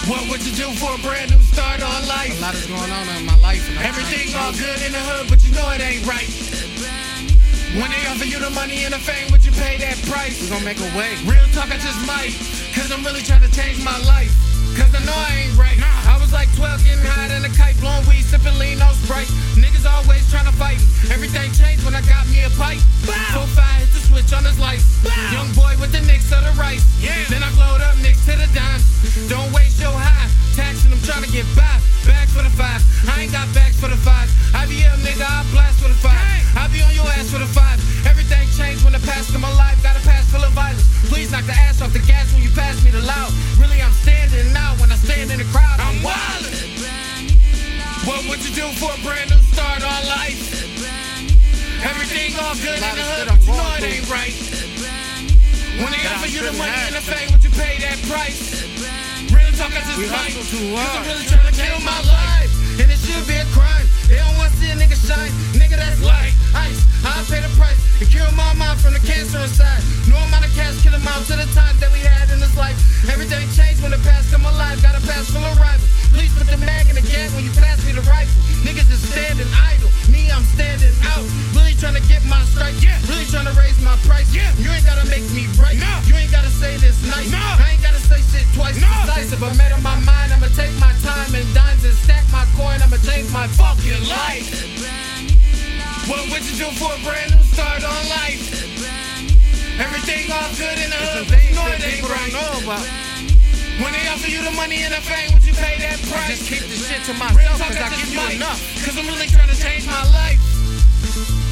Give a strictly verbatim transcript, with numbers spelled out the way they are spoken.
What would you do for a brand new start on life? A lot is going on in my life. And everything all good in the hood, but you know it ain't right. When they offer you the money and the fame, would you pay that price? We gon' make a way. Real talk, I just might, cause I'm really trying to change my life. Cause I know I ain't right. Nah. I was like twelve, getting high than a kite, blowing weed, sipping lean, no Sprite. Niggas always trying to fight me. Everything changed when I got me a pipe. Four five, hit the switch on his life. Bow. Young boy with the Knicks of the rice. Yeah. Then I glowed up Knicks to the dimes. Don't waste your high, taxing them trying to get by. Bags for the five, I ain't got bags for the five. I be up, nigga, I blast for the five. I be on your ass for the five. Everything changed when I passed in my life. Got a pass full of violence. Please knock the ass off the gas when you pass me the loud. Really, I'm standing out when I stand in the crowd. I'm wildin'. What would you do for a brand new start on life? Everything all good in the hood, but you know it ain't right. When they offer you the money and the fame, would you pay that price? Real talk, I just might, cause I'm really trying to kill my life. And it should be a crime. They don't want to see a nigga shine. Nigga, that's like ice. I pay the price to cure my mind from the cancer inside. No amount of cash kill him out to the times that we had in this life. Everything changed when the past come alive. Got a pass full of rivals. Please put the mag in the gas when you pass me the rifle. Niggas is standing idle. Me, I'm standing out. Really trying to get my strike. Yeah. Really trying to raise my price. Yeah. You ain't gotta make me right. No. You ain't gotta say this nice. No. I ain't gotta say shit twice. No. Decisive. I made up my mind. I'ma take my time and dimes and stack my coin. I'ma change my fucking life. What would you do for a brand new start on life? Everything all good in the hood, but you know it ain't right. When they offer you the money and the fame, would you pay that price? Just keep the shit to myself, cause I give you enough. Cause I'm really trying to change my life.